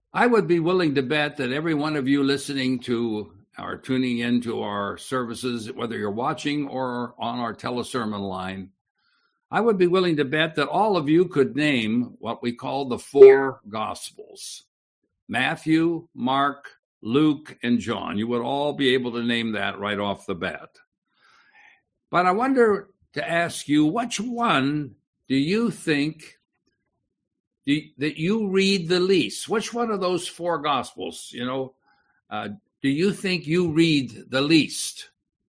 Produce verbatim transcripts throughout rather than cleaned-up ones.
I would be willing to bet that every one of you listening to or tuning into our services, whether you're watching or on our telesermon line, I would be willing to bet that all of you could name what we call the four Gospels: Matthew, Mark, Luke, and John. You would all be able to name that right off the bat. But I wonder to ask you, which one do you think do you, that you read the least? Which one of those four Gospels, you know, uh, do you think you read the least?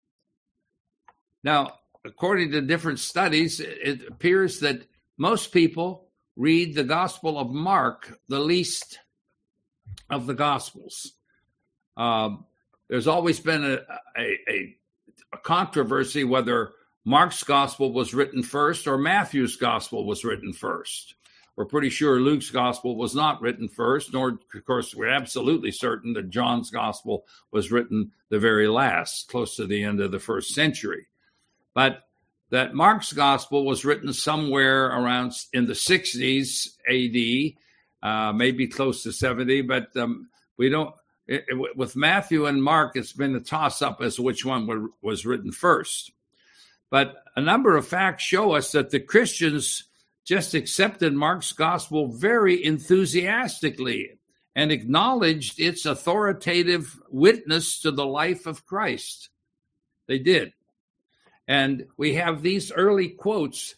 Now, according to different studies, it appears that most people read the Gospel of Mark the least of the Gospels. Um, there's always been a, a, a, a controversy whether Mark's Gospel was written first or Matthew's Gospel was written first. We're pretty sure Luke's Gospel was not written first, nor, of course, we're absolutely certain that John's Gospel was written the very last, close to the end of the first century. But that Mark's Gospel was written somewhere around in the sixties A D, uh, maybe close to seventy, but um, we don't, it, it, with Matthew and Mark, it's been a toss-up as to which one were, was written first. But a number of facts show us that the Christians just accepted Mark's Gospel very enthusiastically and acknowledged its authoritative witness to the life of Christ. They did. And we have these early quotes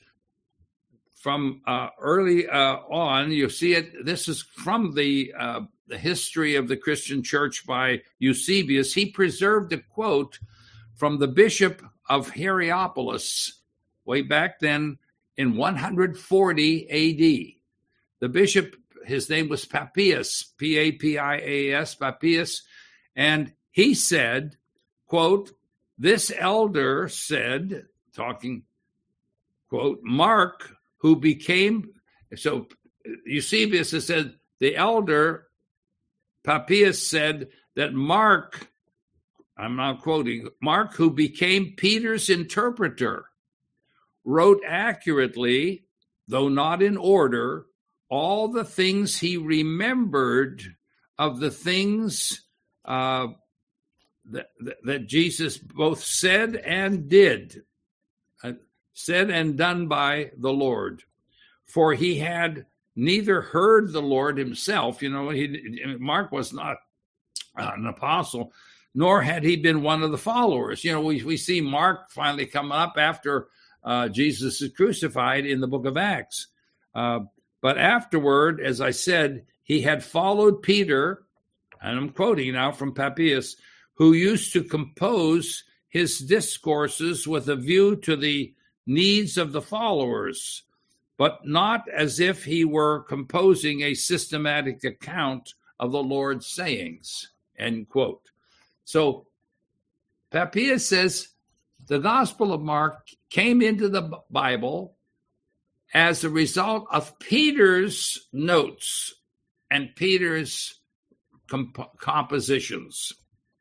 from uh, early uh, on. You see it. This is from the uh, the history of the Christian church by Eusebius. He preserved a quote from the bishop of Hierapolis way back then in one forty A D. The bishop, his name was Papias, P A P I A S, Papias, and he said, quote, "This elder said," talking, quote, "Mark, who became," so Eusebius has said, the elder, Papias, said that Mark, I'm not quoting, Mark, who became Peter's interpreter, wrote accurately, though not in order, all the things he remembered of the things uh, that, that Jesus both said and did, uh, said and done by the Lord. For he had neither heard the Lord himself, you know, he, Mark was not an apostle, nor had he been one of the followers. You know, we, we see Mark finally come up after uh, Jesus is crucified in the book of Acts. Uh, but afterward, as I said, he had followed Peter, and I'm quoting now from Papias, who used to compose his discourses with a view to the needs of the followers, but not as if he were composing a systematic account of the Lord's sayings, end quote. So Papias says the Gospel of Mark came into the Bible as a result of Peter's notes and Peter's comp- compositions.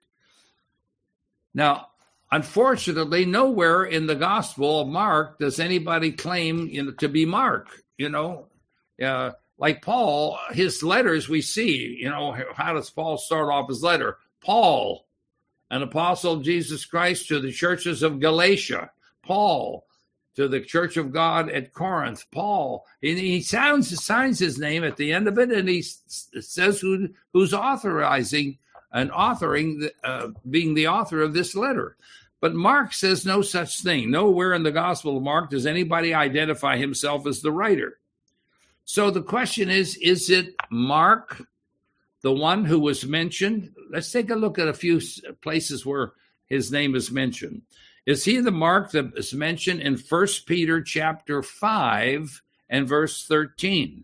Now, unfortunately, nowhere in the Gospel of Mark does anybody claim, you know, to be Mark. You know, uh, like Paul, his letters we see, you know, how does Paul start off his letter? Paul, an apostle of Jesus Christ to the churches of Galatia. Paul, to the church of God at Corinth. Paul, and he sounds, signs his name at the end of it, and he says who, who's authorizing and authoring, uh, being the author of this letter. But Mark says no such thing. Nowhere in the Gospel of Mark does anybody identify himself as the writer. So the question is, is it Mark, the one who was mentioned? Let's take a look at a few places where his name is mentioned. Is he the Mark that is mentioned in First Peter chapter five and verse thirteen?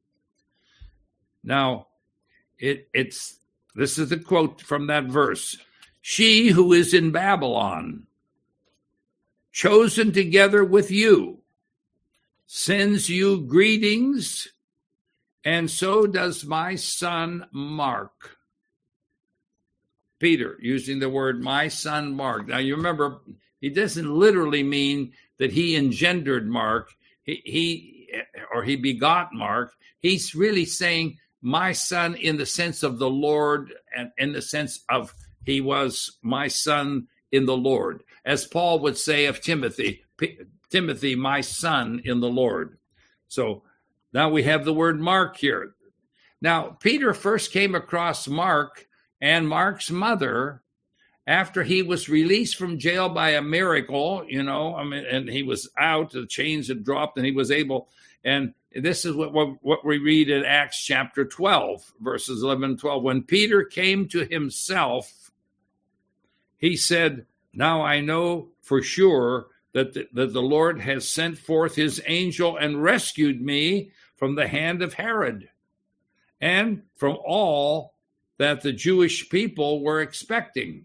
Now, it, it's this is the quote from that verse. She who is in Babylon, chosen together with you, sends you greetings, and so does my son Mark. Peter, using the word my son Mark. Now, you remember, he doesn't literally mean that he engendered Mark, he, he or he begot Mark. He's really saying my son in the sense of the Lord, and in the sense of he was my son in the Lord. As Paul would say of Timothy, Timothy, my son in the Lord. So now we have the word Mark here. Now, Peter first came across Mark and Mark's mother after he was released from jail by a miracle, you know, I mean, and he was out, the chains had dropped, and he was able, and this is what, what, what we read in Acts chapter twelve, verses eleven and twelve. When Peter came to himself, he said, now I know for sure that the, that the Lord has sent forth his angel and rescued me from the hand of Herod and from all that the Jewish people were expecting.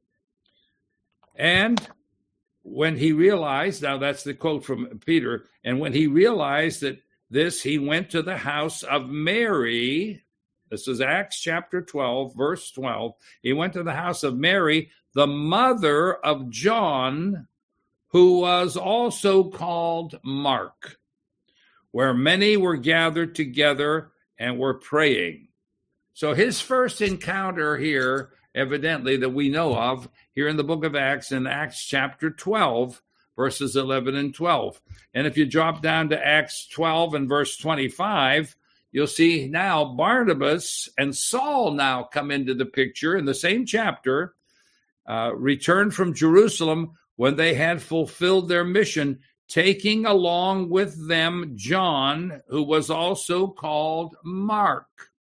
And when he realized, now that's the quote from Peter, and when he realized that this, he went to the house of Mary. This is Acts chapter twelve, verse twelve. He went to the house of Mary, the mother of John, who was also called Mark, where many were gathered together and were praying. So his first encounter here, evidently, that we know of here in the book of Acts, in Acts chapter twelve, verses eleven and twelve. And if you drop down to Acts twelve and verse twenty-five, you'll see now Barnabas and Saul now come into the picture in the same chapter, uh, returned from Jerusalem when they had fulfilled their mission, taking along with them John, who was also called Mark.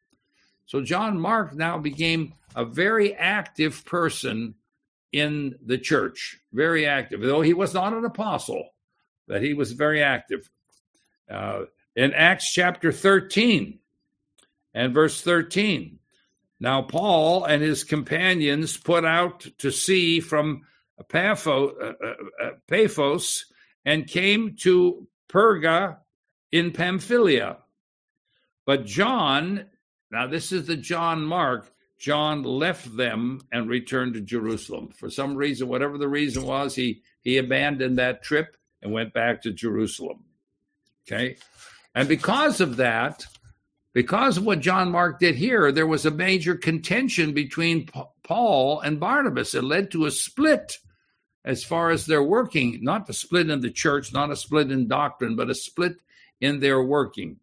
So John Mark now became a very active person in the church, very active, though he was not an apostle, but he was very active. Uh, in Acts chapter thirteen and verse thirteen, now Paul and his companions put out to sea from Paphos, uh, uh, Paphos and came to Perga in Pamphylia. But John, now this is the John Mark, John left them and returned to Jerusalem. For some reason, whatever the reason was, he, he abandoned that trip and went back to Jerusalem. Okay? And because of that, because of what John Mark did here, there was a major contention between Paul and Barnabas. It led to a split as far as their working, not a split in the church, not a split in doctrine, but a split in their working.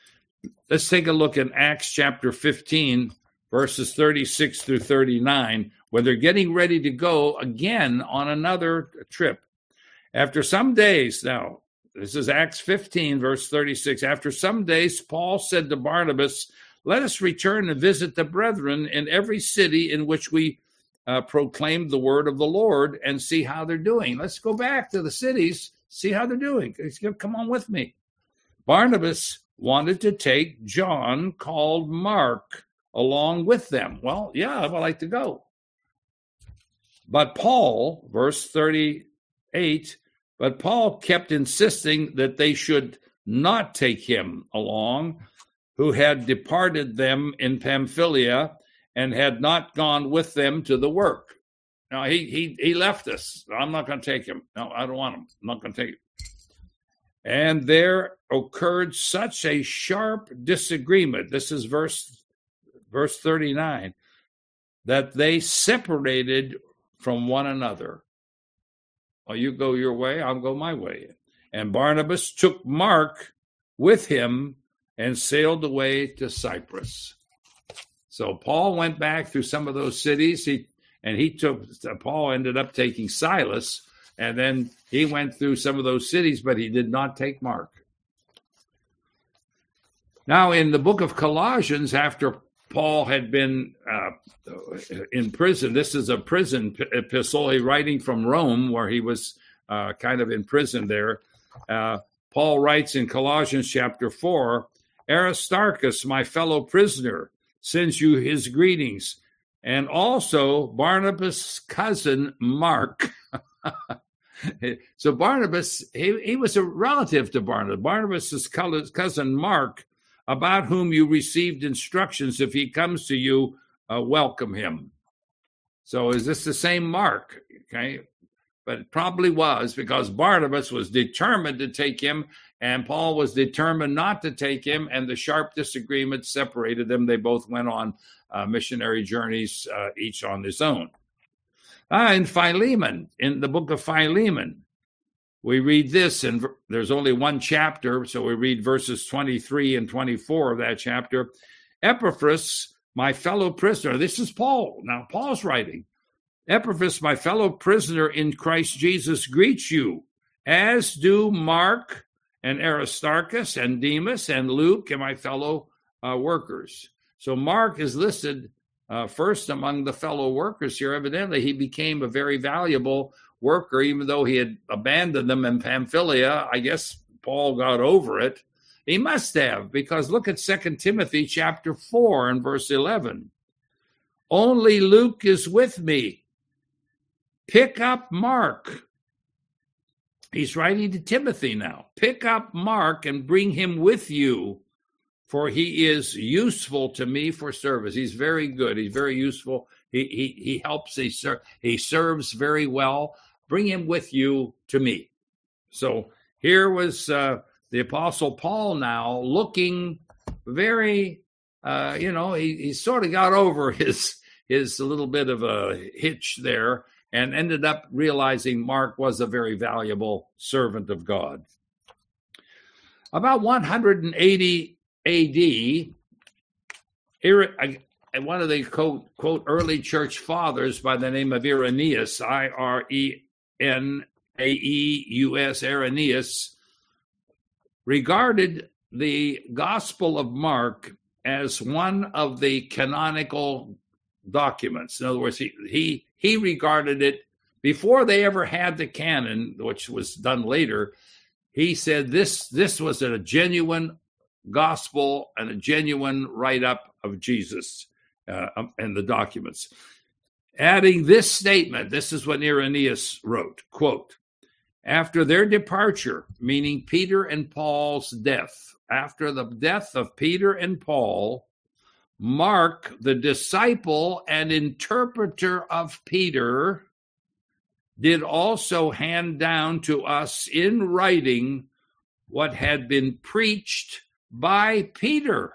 Let's take a look at Acts chapter fifteen, verses thirty-six through thirty-nine, where they're getting ready to go again on another trip. After some days, now, this is Acts fifteen, verse thirty-six. After some days, Paul said to Barnabas, let us return and visit the brethren in every city in which we uh, proclaimed the word of the Lord and see how they're doing. Let's go back to the cities, see how they're doing. Come on with me. Barnabas wanted to take John, called Mark, along with them. Well, yeah, I would like to go. But Paul, verse thirty-eight, but Paul kept insisting that they should not take him along, who had departed them in Pamphylia and had not gone with them to the work. Now, he he he left us. I'm not going to take him. No, I don't want him. I'm not going to take him. And there occurred such a sharp disagreement. This is verse verse thirty-nine, that they separated from one another. Well, you go your way, I'll go my way. And Barnabas took Mark with him and sailed away to Cyprus. So Paul went back through some of those cities, he, and he took, Paul ended up taking Silas, and then he went through some of those cities, but he did not take Mark. Now, in the book of Colossians, after Paul had been uh, in prison, this is a prison epistle, he writing from Rome, where he was uh, kind of in prison there. Uh, Paul writes in Colossians chapter four, Aristarchus, my fellow prisoner, sends you his greetings, and also Barnabas' cousin Mark. So Barnabas, he, he was a relative to Barnabas. Barnabas' cousin Mark, about whom you received instructions. If he comes to you, uh, welcome him. So is this the same Mark? Okay. but it probably was because Barnabas was determined to take him, and Paul was determined not to take him, and the sharp disagreement separated them. They both went on uh, missionary journeys, uh, each on his own. Ah, in Philemon, in the book of Philemon, we read this, and there's only one chapter, so we read verses twenty-three and twenty-four of that chapter. Epaphras, my fellow prisoner, this is Paul. Now, Paul's writing. Epaphras, my fellow prisoner in Christ Jesus, greets you, as do Mark and Aristarchus and Demas and Luke and my fellow uh, workers. So Mark is listed uh, first among the fellow workers here. Evidently, he became a very valuable worker, even though he had abandoned them in Pamphylia. I guess Paul got over it. He must have, because look at Second Timothy chapter four and verse eleven. Only Luke is with me. Pick up Mark. He's writing to Timothy now. Pick up Mark and bring him with you, for he is useful to me for service. He's very good. He's very useful. He he he helps. He ser- he serves very well. Bring him with you to me. So here was uh, the Apostle Paul now looking very, uh, you know, he, he sort of got over his his little bit of a hitch there and ended up realizing Mark was a very valuable servant of God. About one hundred eighty A D, one of the quote, quote early church fathers by the name of Irenaeus, I R E N A E U S, Irenaeus, regarded the Gospel of Mark as one of the canonical documents. In other words, he he he regarded it, before they ever had the canon, which was done later, he said this, this was a genuine gospel and a genuine write-up of Jesus uh, and the documents. Adding this statement, this is what Irenaeus wrote, quote, after their departure, meaning Peter and Paul's death, after the death of Peter and Paul, Mark, the disciple and interpreter of Peter, did also hand down to us in writing what had been preached by Peter.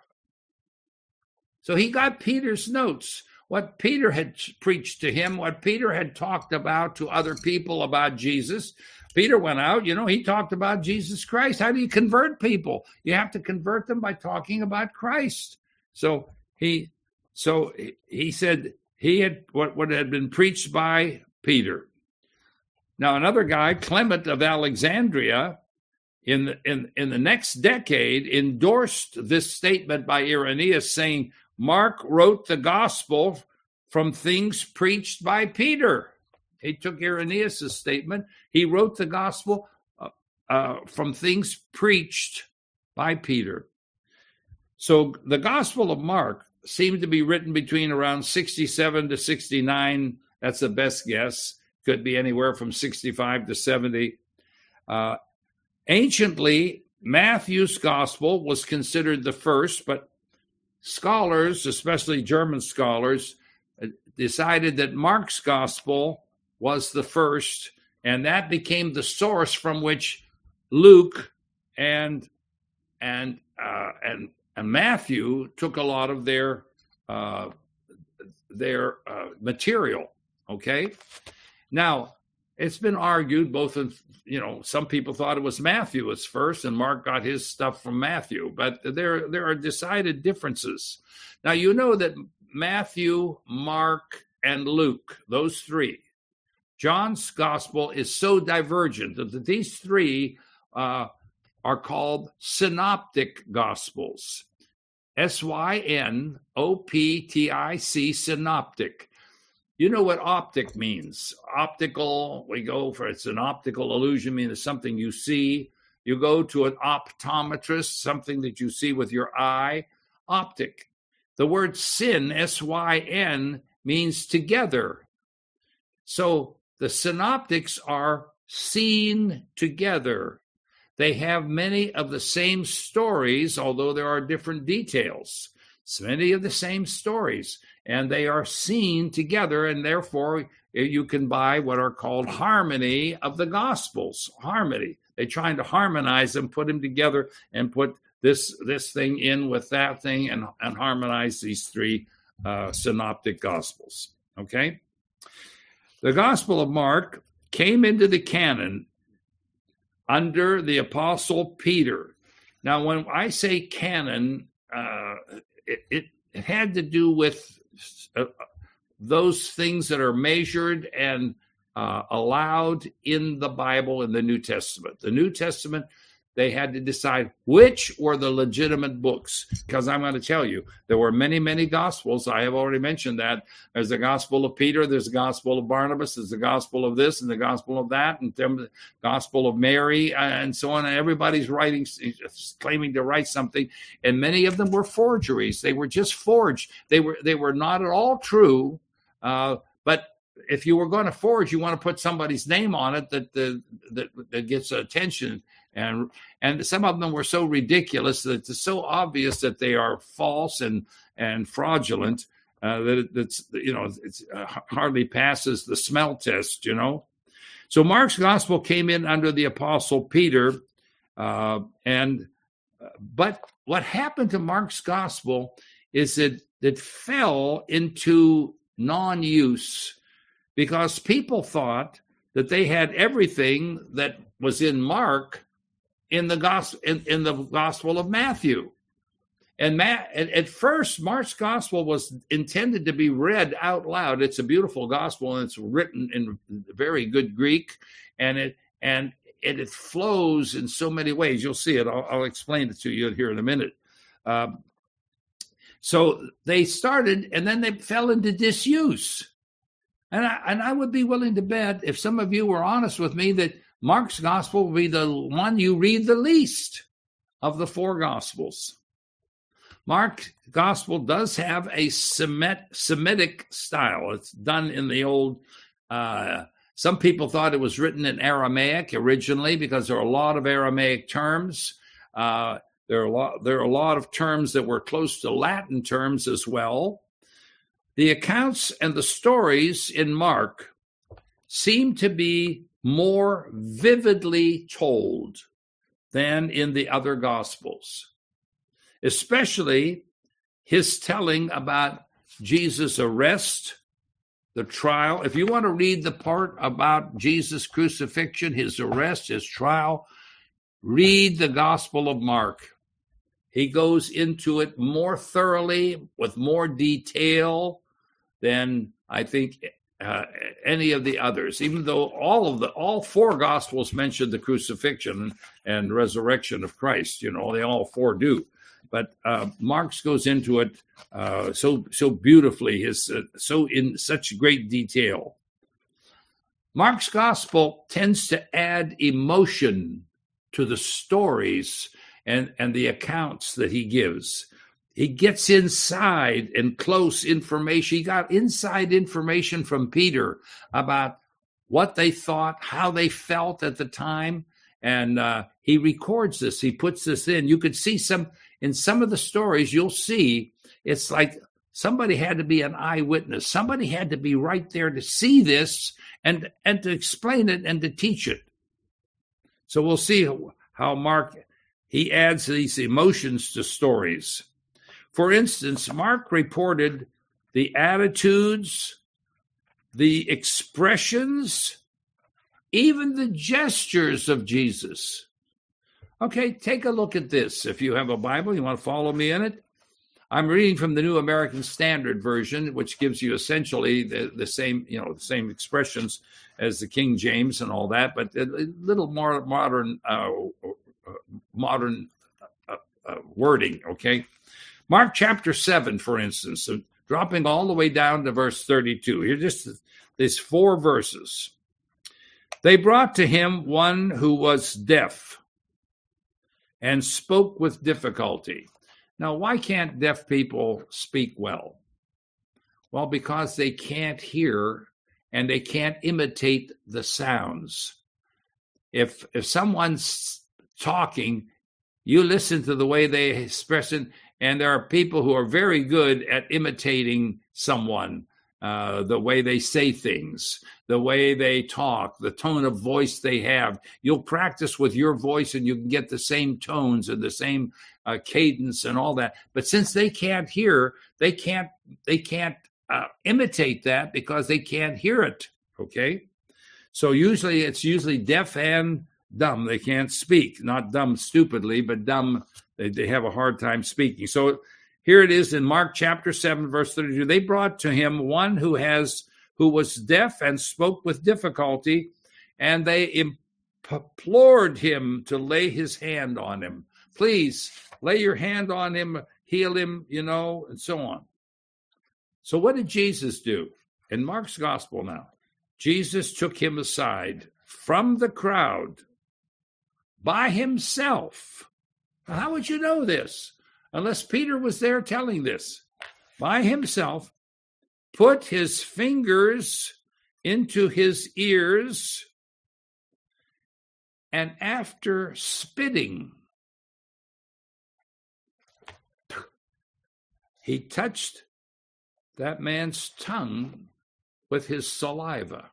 So he got Peter's notes, what Peter had preached to him, what Peter had talked about to other people about Jesus. Peter went out, you know, he talked about Jesus Christ. How do you convert people? You have to convert them by talking about Christ. So he, so he said he had what, what had been preached by Peter. Now, another guy, Clement of Alexandria, in the, in, in the next decade, endorsed this statement by Irenaeus, saying, Mark wrote the gospel from things preached by Peter. He took Irenaeus' statement. He wrote the gospel uh, uh, from things preached by Peter. So the Gospel of Mark seemed to be written between around sixty-seven to sixty-nine. That's the best guess. Could be anywhere from sixty-five to seventy. Uh, anciently, Matthew's Gospel was considered the first, but scholars, especially German scholars, decided that Mark's Gospel was the first, and that became the source from which Luke and and uh, and and Matthew took a lot of their uh, their uh, material. Okay, now it's been argued both in, you know, some people thought it was Matthew was first, and Mark got his stuff from Matthew, but there there are decided differences. Now you know that Matthew, Mark, and Luke, those three, John's gospel is so divergent that these three uh, are called synoptic gospels. S Y N O P T I C, synoptic. You know what optic means. Optical, we go for, it's an optical illusion, means something you see. You go to an optometrist, something that you see with your eye. Optic. The word syn, S Y N, means together. So the synoptics are seen together. They have many of the same stories, although there are different details. It's many of the same stories, and they are seen together, and therefore you can buy what are called harmony of the Gospels. Harmony. They're trying to harmonize them, put them together, and put this this thing in with that thing, and, and harmonize these three uh, synoptic Gospels. Okay? The Gospel of Mark came into the canon under the Apostle Peter. Now, when I say canon, uh, it, it, it had to do with uh, those things that are measured and uh, allowed in the Bible in the New Testament. The New Testament, they had to decide which were the legitimate books, because I'm going to tell you, there were many, many Gospels. I have already mentioned that. There's the Gospel of Peter, there's the Gospel of Barnabas, there's the Gospel of this and the Gospel of that, and the Gospel of Mary, and so on. And everybody's writing, claiming to write something, and many of them were forgeries. They were just forged. They were they were not at all true, uh, but if you were going to forge, you want to put somebody's name on it that that, that, that gets attention. And and some of them were so ridiculous that it's so obvious that they are false and and fraudulent uh, that it, it's you know it's uh, hardly passes the smell test. You know, so Mark's gospel came in under the Apostle Peter, uh, and but what happened to Mark's gospel is that it fell into non-use because people thought that they had everything that was in Mark in the gospel in, in the Gospel of Matthew. And Matt, at, at first, Mark's gospel was intended to be read out loud. It's a beautiful gospel, and it's written in very good Greek, and it and it, it flows in so many ways. You'll see it. I'll, I'll explain it to you here in a minute. Um, so they started, and then they fell into disuse. And I, and I would be willing to bet, if some of you were honest with me, that Mark's gospel will be the one you read the least of the four gospels. Mark's gospel does have a Semitic style. It's done in the old, uh, some people thought it was written in Aramaic originally because there are a lot of Aramaic terms. Uh, there are a lot, there are a lot of terms that were close to Latin terms as well. The accounts and the stories in Mark seem to be more vividly told than in the other Gospels, especially his telling about Jesus' arrest, the trial. If you want to read the part about Jesus' crucifixion, his arrest, his trial, read the Gospel of Mark. He goes into it more thoroughly, with more detail than I think Uh, any of the others, even though all of the all four gospels mention the crucifixion and resurrection of Christ. You know, they all four do, but uh, Mark's goes into it uh, so so beautifully, his uh, so in such great detail. Mark's gospel tends to add emotion to the stories and and the accounts that he gives. He gets inside and close information. He got inside information from Peter about what they thought, how they felt at the time. And uh, he records this. He puts this in. You could see some, in some of the stories, you'll see it's like somebody had to be an eyewitness. Somebody had to be right there to see this and, and to explain it and to teach it. So we'll see how Mark, he adds these emotions to stories. For instance, Mark reported the attitudes, the expressions, even the gestures of Jesus. Okay, take a look at this. If you have a Bible, you want to follow me in it. I'm reading from the New American Standard Version, which gives you essentially the, the same, you know, the same expressions as the King James and all that, but a little more modern, uh, modern uh, uh, wording. Okay. Mark chapter seven, for instance, so dropping all the way down to verse thirty-two. Here, just these four verses. They brought to him one who was deaf and spoke with difficulty. Now, why can't deaf people speak well? Well, because they can't hear and they can't imitate the sounds. If if someone's talking, you listen to the way they express it. And there are people who are very good at imitating someone. uh, the way they say things, the way they talk, the tone of voice they have. You'll practice with your voice and you can get the same tones and the same uh, cadence and all that. But since they can't hear, they can't, they can't uh, imitate that because they can't hear it. Okay. So usually it's usually deaf and dumb. They can't speak, not dumb stupidly, but dumb. They, they have a hard time speaking. So here it is in Mark chapter seven, verse thirty-two. They brought to him one who has, who was deaf and spoke with difficulty, and they implored him to lay his hand on him. Please lay your hand on him, heal him, you know, and so on. So what did Jesus do? In Mark's gospel now, Jesus took him aside from the crowd by himself. Now, how would you know this? Unless Peter was there telling this. By himself, put his fingers into his ears, and after spitting, he touched that man's tongue with his saliva.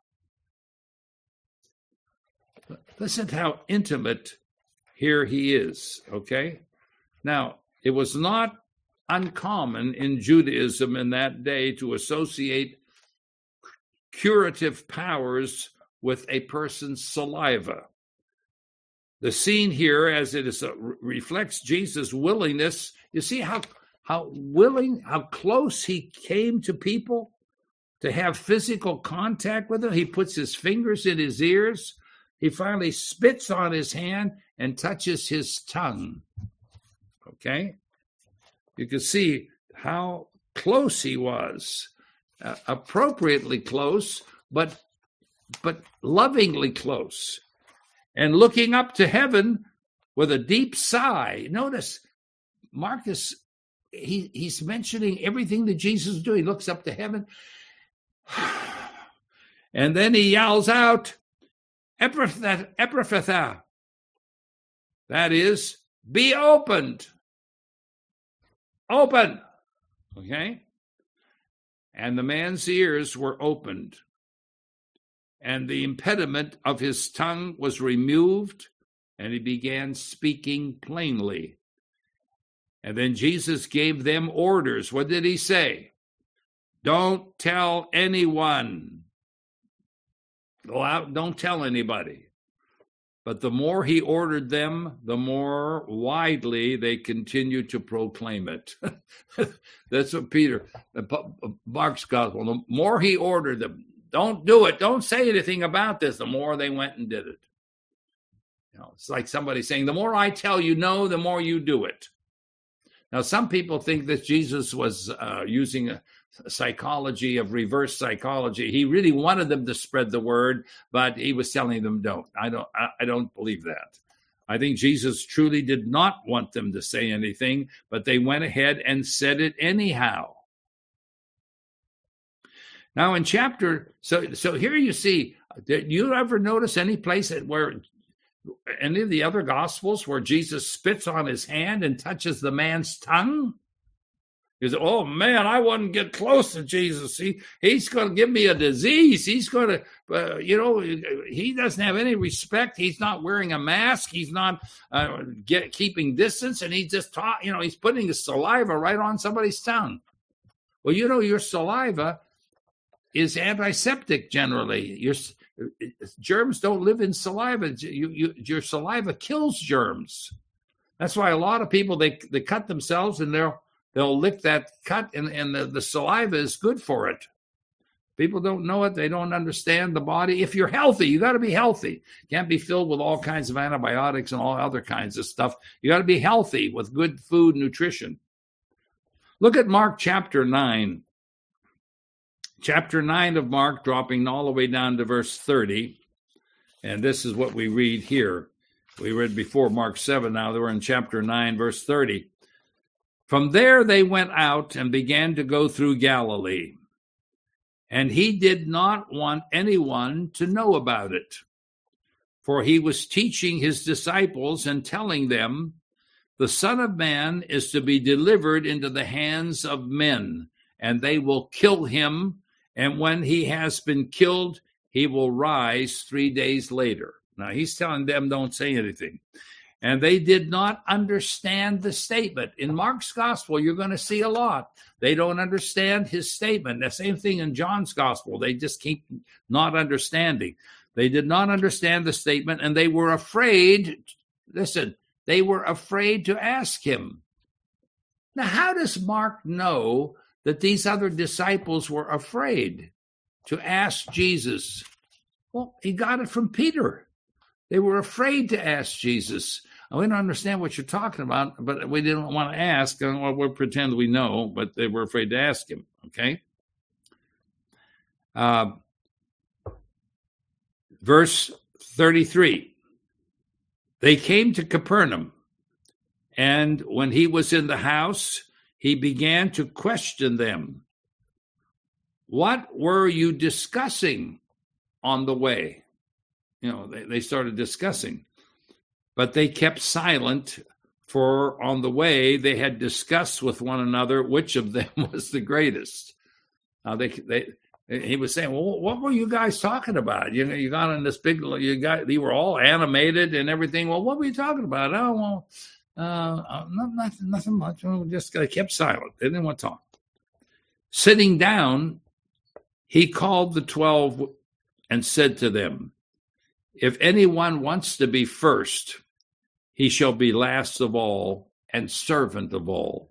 Listen to how intimate here he is, okay? Now, it was not uncommon in Judaism in that day to associate curative powers with a person's saliva. The scene here, as it is, uh, reflects Jesus' willingness. You see how, how willing, how close he came to people to have physical contact with them. He puts his fingers in his ears. He finally spits on his hand and touches his tongue. Okay? You can see how close he was, uh, appropriately close, but but lovingly close. And looking up to heaven with a deep sigh. Notice, Marcus, he, he's mentioning everything that Jesus is doing. He looks up to heaven, and then he yells out, Ephphatha. That is, be opened. Open. Okay? And the man's ears were opened, and the impediment of his tongue was removed, and he began speaking plainly. And then Jesus gave them orders. What did he say? Don't tell anyone. Go out, don't tell anybody. But the more he ordered them, the more widely they continued to proclaim it. That's what Peter, Mark's gospel, the more he ordered them, don't do it, don't say anything about this, the more they went and did it. You know, it's like somebody saying, the more I tell you no, the more you do it. Now, some people think that Jesus was uh, using a psychology of reverse psychology. He really wanted them to spread the word, but he was telling them don't. I don't I, I don't believe that. I think Jesus truly did not want them to say anything, but they went ahead and said it anyhow. Now in chapter, so so here you see, did you ever notice any place where any of the other gospels where Jesus spits on his hand and touches the man's tongue? He said, oh, man, I wouldn't get close to Jesus. He, he's going to give me a disease. He's going to, uh, you know, he doesn't have any respect. He's not wearing a mask. He's not uh, get, keeping distance. And he just taught, you know, he's putting his saliva right on somebody's tongue. Well, you know, your saliva is antiseptic generally. Your germs don't live in saliva. You, you, your saliva kills germs. That's why a lot of people, they, they cut themselves and they'll, They'll lick that cut, and, and the, the saliva is good for it. People don't know it. They don't understand the body. If you're healthy, you got to be healthy. You can't be filled with all kinds of antibiotics and all other kinds of stuff. You got to be healthy with good food, nutrition. Look at Mark chapter nine. Chapter nine of Mark, dropping all the way down to verse thirty. And this is what we read here. We read before Mark seven. Now we're in chapter nine, verse thirty. From there they went out and began to go through Galilee. And he did not want anyone to know about it, for he was teaching his disciples and telling them, the Son of Man is to be delivered into the hands of men, and they will kill him, and when he has been killed, he will rise three days later. Now, he's telling them, don't say anything. And they did not understand the statement. In Mark's gospel, you're going to see a lot. They don't understand his statement. The same thing in John's gospel. They just keep not understanding. They did not understand the statement, and they were afraid. Listen, they were afraid to ask him. Now, how does Mark know that these other disciples were afraid to ask Jesus? Well, he got it from Peter. They were afraid to ask Jesus. We don't understand what you're talking about, but we didn't want to ask. Well, we'll pretend we know, but they were afraid to ask him, okay? Uh, verse thirty-three. They came to Capernaum, and when he was in the house, he began to question them. What were you discussing on the way? You know, they, they started discussing. But they kept silent, for on the way they had discussed with one another which of them was the greatest. Now they, they, he was saying, "Well, what were you guys talking about? You know, you got in this big, you got, you were all animated and everything. Well, what were you talking about? Oh, well, uh, nothing, nothing much. We just they kept silent. They didn't want to talk." Sitting down, he called the twelve and said to them, "If anyone wants to be first, he shall be last of all and servant of all.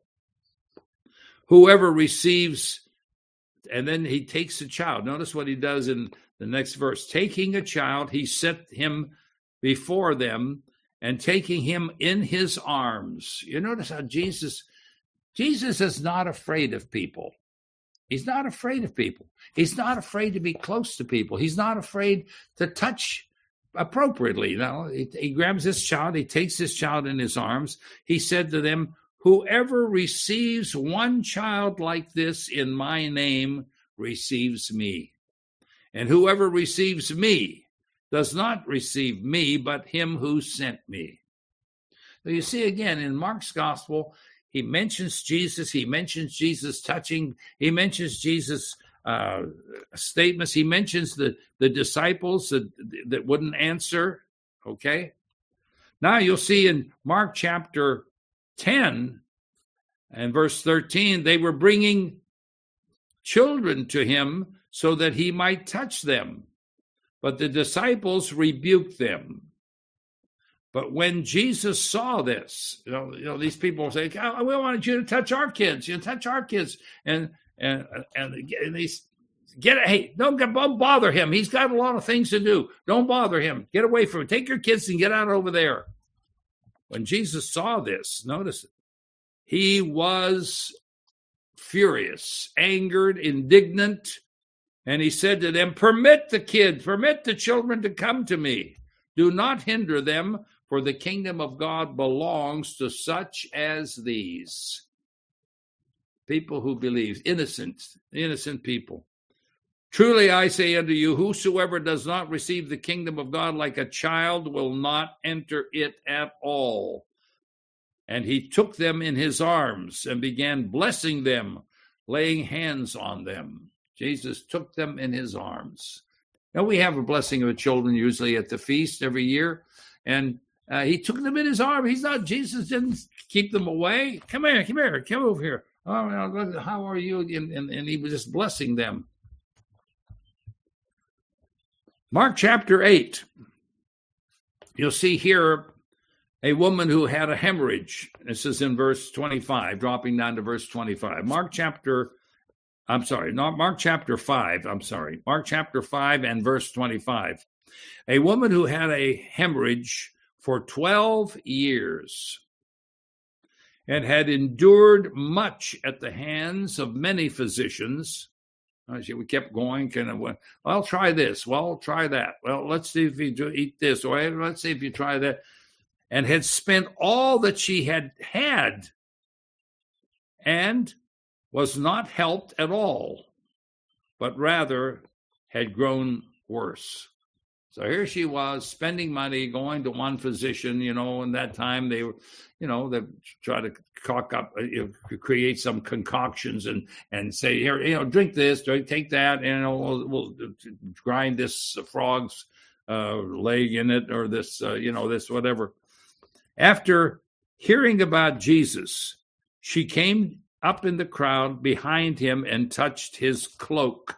Whoever receives," and then he takes a child. Notice what he does in the next verse. Taking a child, he set him before them, and taking him in his arms. You notice how Jesus, Jesus is not afraid of people. He's not afraid of people. He's not afraid to be close to people. He's not afraid to touch appropriately. Now, he, he grabs this child. He takes this child in his arms. He said to them, "Whoever receives one child like this in my name receives me. And whoever receives me does not receive me, but him who sent me." So you see again in Mark's gospel, he mentions Jesus. He mentions Jesus touching. He mentions Jesus' uh, statements. He mentions the, the disciples that, that wouldn't answer. Okay. Now you'll see in Mark chapter ten and verse thirteen, they were bringing children to him so that he might touch them. But the disciples rebuked them. But when Jesus saw this, you know, you know these people say, "Oh, we wanted you to touch our kids. You know, touch our kids," and and and, and they get it. Hey, don't, don't bother him. He's got a lot of things to do. Don't bother him. Get away from him. Take your kids and get out over there. When Jesus saw this, notice it. He was furious, angered, indignant, and he said to them, "Permit the kids, permit the children to come to me. Do not hinder them, for the kingdom of God belongs to such as these." People who believe, innocent, innocent people. "Truly I say unto you, whosoever does not receive the kingdom of God like a child will not enter it at all." And he took them in his arms and began blessing them, laying hands on them. Jesus took them in his arms. Now, we have a blessing of the children usually at the feast every year, and uh, he took them in his arms. He's not, Jesus didn't keep them away. "Come here, come here, come over here. Oh, how are you?" And, and, and he was just blessing them. Mark chapter eight, you'll see here a woman who had a hemorrhage. This is in verse twenty-five, dropping down to verse twenty-five. Mark chapter I'm sorry, not Mark chapter five, I'm sorry, Mark chapter five and verse twenty-five. A woman who had a hemorrhage for twelve years and had endured much at the hands of many physicians. We kept going, kind of went, well, try this, well, try that. Well, let's see if you do, eat this, or let's see if you try that. And had spent all that she had had and was not helped at all, but rather had grown worse. So here she was spending money, going to one physician, you know, and that time they were, you know, they try to cock up, you know, create some concoctions and, and say, here, you know, drink this, take that, and you know, we'll, we'll grind this frog's uh, leg in it, or this, uh, you know, this, whatever. After hearing about Jesus, she came up in the crowd behind him and touched his cloak.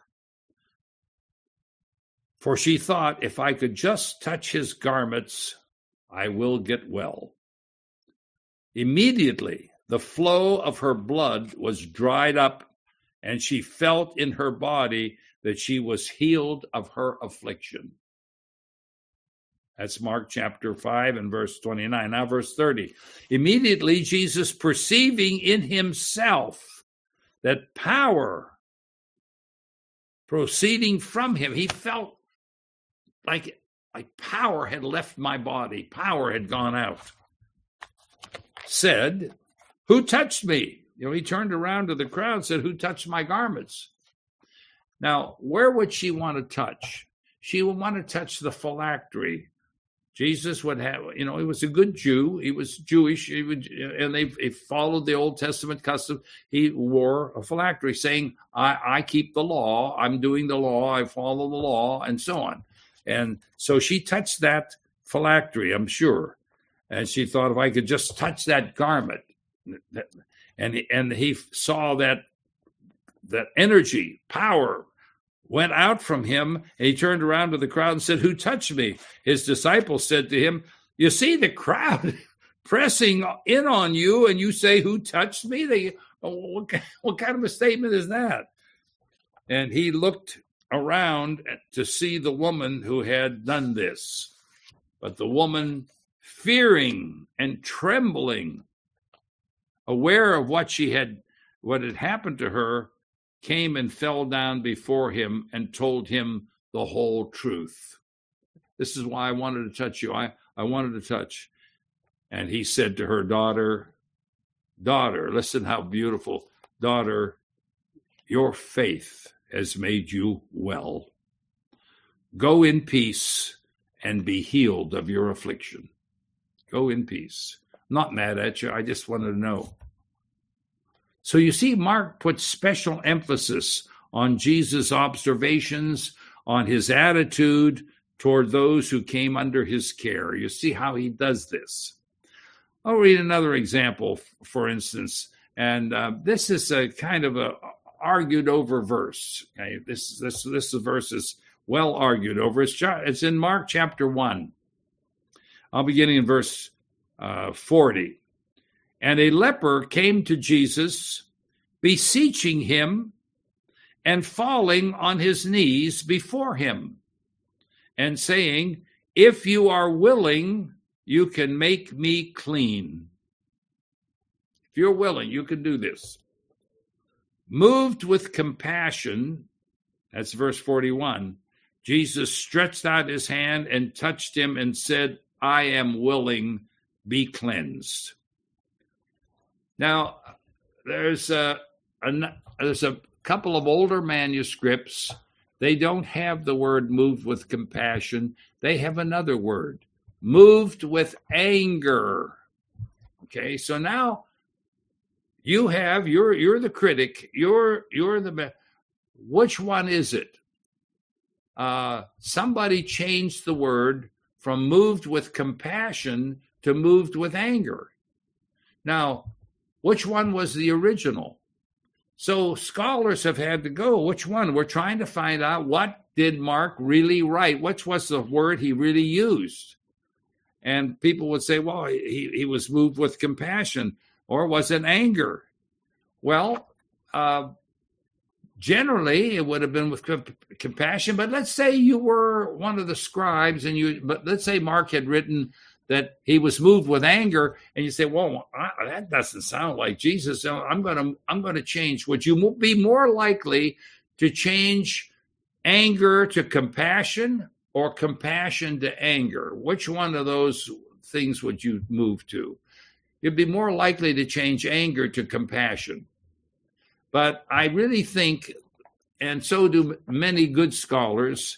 For she thought, if I could just touch his garments, I will get well. Immediately, the flow of her blood was dried up, and she felt in her body that she was healed of her affliction. That's Mark chapter five and verse twenty-nine. Now verse thirty. Immediately, Jesus, perceiving in himself that power proceeding from him, he felt like, like power had left my body, power had gone out, said, who touched me? You know, he turned around to the crowd and said, who touched my garments? Now, where would she want to touch? She would want to touch the phylactery. Jesus would have, you know, he was a good Jew. He was Jewish, he would, and they, they followed the Old Testament custom. He wore a phylactery saying, I, I keep the law, I'm doing the law, I follow the law, and so on. And so she touched that phylactery, I'm sure. And she thought, if I could just touch that garment. And, and he saw that, that energy, power, went out from him, and he turned around to the crowd and said, who touched me? His disciples said to him, you see the crowd pressing in on you, and you say, who touched me? They, what, what kind of a statement is that? And he looked around to see the woman who had done this. But the woman, fearing and trembling, aware of what she had, what had happened to her, came and fell down before him and told him the whole truth. This is why I wanted to touch you. I, I wanted to touch. And he said to her, daughter, daughter, listen how beautiful, daughter, your faith has made you well. Go in peace and be healed of your affliction. Go in peace. I'm not mad at you. I just wanted to know. So you see, Mark puts special emphasis on Jesus' observations, on his attitude toward those who came under his care. You see how he does this. I'll read another example, for instance, and uh, this is a kind of a argued over verse. Okay, this this this verse is well argued over. It's, it's in Mark chapter one. I'll be beginning in verse uh, forty. And a leper came to Jesus, beseeching him and falling on his knees before him, and saying, if you are willing, you can make me clean. If you're willing, you can do this. Moved with compassion, that's verse forty-one, Jesus stretched out his hand and touched him and said, I am willing, be cleansed. Now, there's a, a, there's a couple of older manuscripts. They don't have the word moved with compassion. They have another word, moved with anger. Okay, so now you have, you're you're the critic, you're you're the, which one is it? Uh, somebody changed the word from moved with compassion to moved with anger. Now, which one was the original? So scholars have had to go, which one? We're trying to find out, what did Mark really write? Which was the word he really used? And people would say, well, he, he was moved with compassion, or was it anger? Well, uh, generally it would have been with comp- compassion, but let's say you were one of the scribes, and you, but let's say Mark had written that he was moved with anger, and you say, well, I, that doesn't sound like Jesus. So I'm going to, I'm going to change. Would you be more likely to change anger to compassion or compassion to anger? Which one of those things would you move to? You'd be more likely to change anger to compassion. But I really think, and so do many good scholars,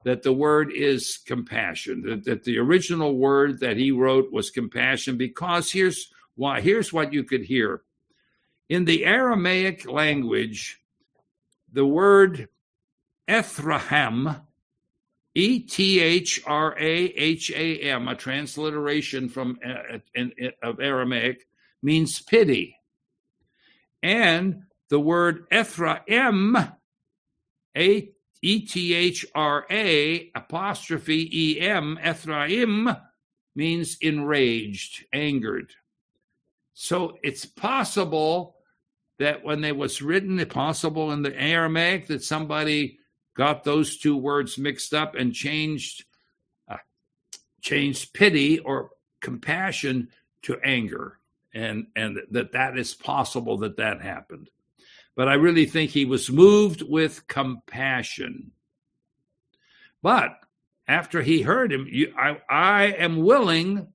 that the word is compassion, that, that the original word that he wrote was compassion, because here's why. Here's what you could hear. In the Aramaic language, the word Ethraham, E T H R A H A M, a transliteration from uh, in, in, of Aramaic, means pity. And the word Ephraim, A E T H R A apostrophe E M, Ephraim, means enraged, angered. So it's possible that when it was written, possible in the Aramaic, that somebody got those two words mixed up and changed uh, changed pity or compassion to anger, and and that that is possible that that happened. But I really think he was moved with compassion. But after he heard him, you, I, I am willing,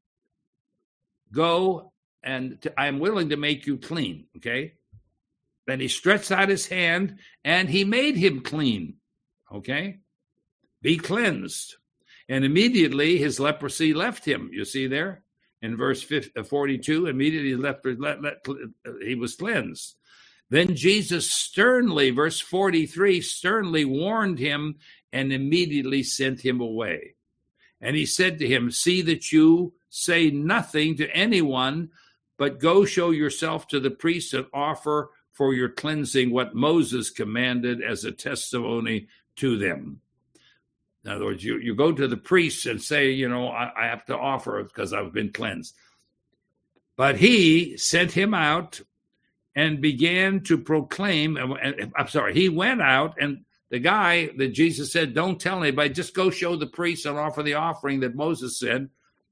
go and to, I am willing to make you clean, okay? Then he stretched out his hand and he made him clean, okay? Be cleansed. And immediately his leprosy left him. You see there in verse forty-two, immediately left, let, let, he was cleansed. Then Jesus sternly, verse forty-three, sternly warned him and immediately sent him away. And he said to him, see that you say nothing to anyone, but go show yourself to the priest and offer for your cleansing what Moses commanded as a testimony to them. In other words, you, you go to the priest and say, you know, I, I have to offer it because I've been cleansed. But he sent him out and began to proclaim. I'm sorry, he went out, and the guy that Jesus said, don't tell anybody, just go show the priest and offer the offering that Moses said.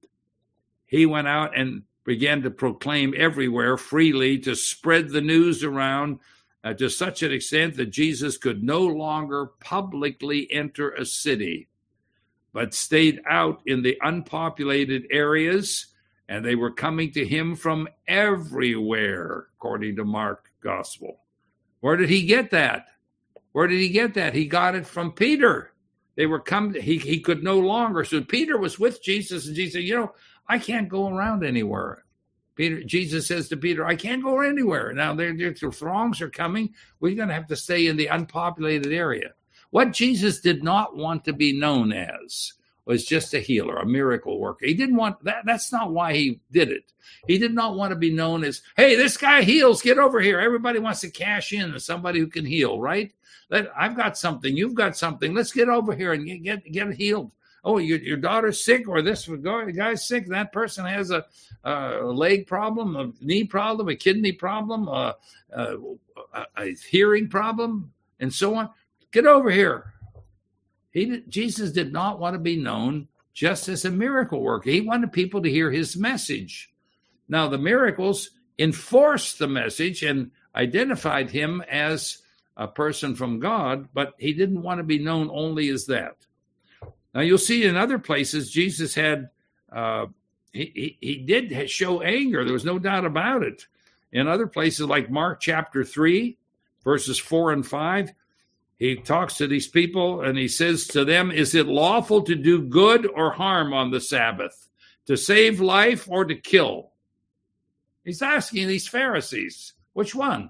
He went out and began to proclaim everywhere freely, to spread the news around uh, to such an extent that Jesus could no longer publicly enter a city, but stayed out in the unpopulated areas, and they were coming to him from everywhere, according to Mark's gospel. Where did he get that? Where did he get that? He got it from Peter. They were coming, he, he could no longer. So Peter was with Jesus, and Jesus said, you know, I can't go around anywhere. Peter, Jesus says to Peter, I can't go anywhere. Now, there, there, the throngs are coming. We're going to have to stay in the unpopulated area. What Jesus did not want to be known as was just a healer, a miracle worker. He didn't want that. That's not why he did it. He did not want to be known as, hey, this guy heals. Get over here. Everybody wants to cash in as somebody who can heal, right? Let, I've got something. You've got something. Let's get over here and get get, get healed. Oh, your, your daughter's sick, or this guy's sick. That person has a, a leg problem, a knee problem, a kidney problem, a, a, a hearing problem, and so on. Get over here. He did, Jesus did not want to be known just as a miracle worker. He wanted people to hear his message. Now, the miracles enforced the message and identified him as a person from God, but he didn't want to be known only as that. Now, you'll see in other places, Jesus had, uh, he, he, he did show anger. There was no doubt about it. In other places like Mark chapter three, verses four and five, he talks to these people and he says to them, is it lawful to do good or harm on the Sabbath, to save life or to kill? He's asking these Pharisees, which one?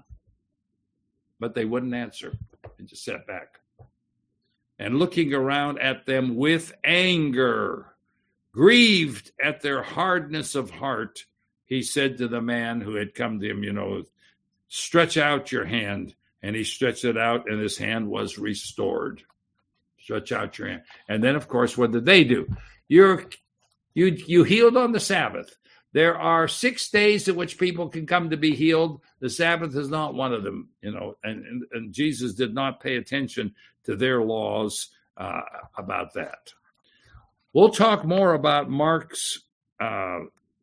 But they wouldn't answer. They just sat back. And looking around at them with anger, grieved at their hardness of heart, he said to the man who had come to him, you know, stretch out your hand. And he stretched it out, and his hand was restored. Stretch out your hand. And then, of course, what did they do? You're, you, you healed on the Sabbath. There are six days in which people can come to be healed. The Sabbath is not one of them, you know, and, and, and Jesus did not pay attention to their laws uh, about that. We'll talk more about Mark's uh,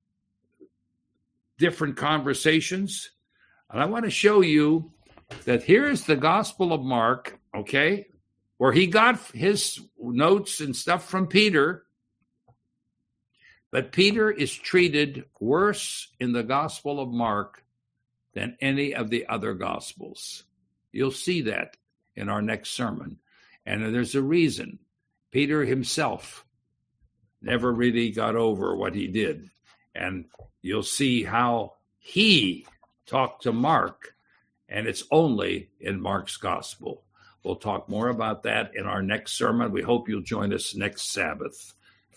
different conversations. And I want to show you that here's the Gospel of Mark, okay, where he got his notes and stuff from Peter. But Peter is treated worse in the Gospel of Mark than any of the other Gospels. You'll see that in our next sermon. And there's a reason. Peter himself never really got over what he did. And you'll see how he talked to Mark, and it's only in Mark's gospel. We'll talk more about that in our next sermon. We hope you'll join us next Sabbath.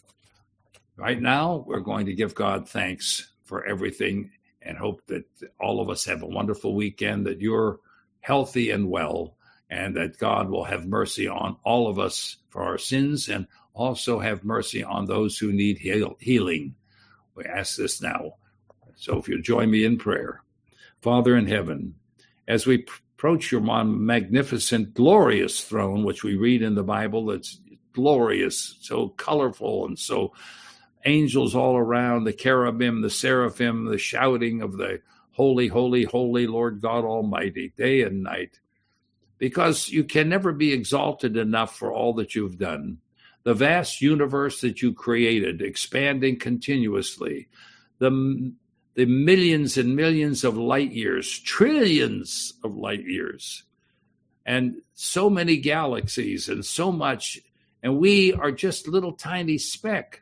Right now, we're going to give God thanks for everything and hope that all of us have a wonderful weekend, that you're healthy and well, and that God will have mercy on all of us for our sins and also have mercy on those who need heal- healing. We ask this now. So if you'll join me in prayer. Father in heaven, as we approach your magnificent, glorious throne, which we read in the Bible, that's glorious, so colorful, and so angels all around, the cherubim, the seraphim, the shouting of the holy, holy, holy Lord God Almighty, day and night, because you can never be exalted enough for all that you've done. The vast universe that you created, expanding continuously, the, the millions and millions of light years, trillions of light years, and so many galaxies and so much, and we are just a little tiny speck.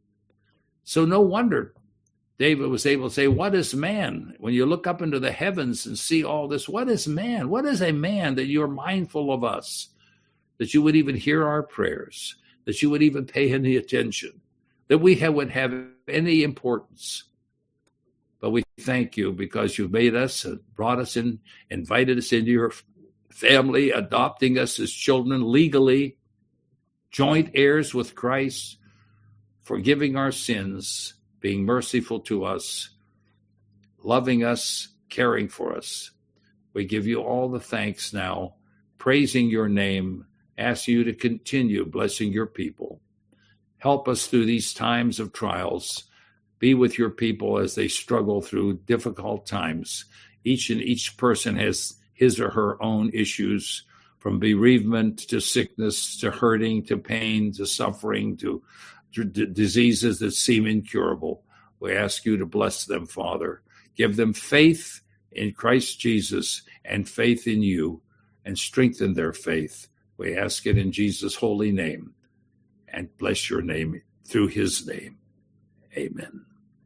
So no wonder David was able to say, what is man? When you look up into the heavens and see all this, what is man? What is a man that you're mindful of us, that you would even hear our prayers, that you would even pay any attention, that we have, would have any importance. But we thank you because you've made us, brought us in, invited us into your family, adopting us as children legally, joint heirs with Christ, forgiving our sins, being merciful to us, loving us, caring for us. We give you all the thanks now, praising your name, ask you to continue blessing your people. Help us through these times of trials. Be with your people as they struggle through difficult times. Each and each person has his or her own issues, from bereavement to sickness to hurting to pain to suffering to d- diseases that seem incurable. We ask you to bless them, Father. Give them faith in Christ Jesus and faith in you, and strengthen their faith. We ask it in Jesus' holy name, and bless your name through his name. Amen.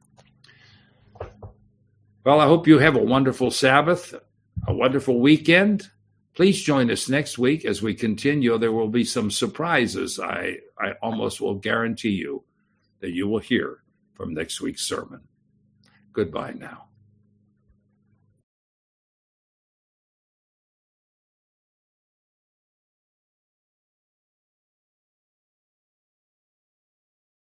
Well, I hope you have a wonderful Sabbath, a wonderful weekend. Please join us next week as we continue. There will be some surprises. I, I almost will guarantee you that you will hear from next week's sermon. Goodbye now.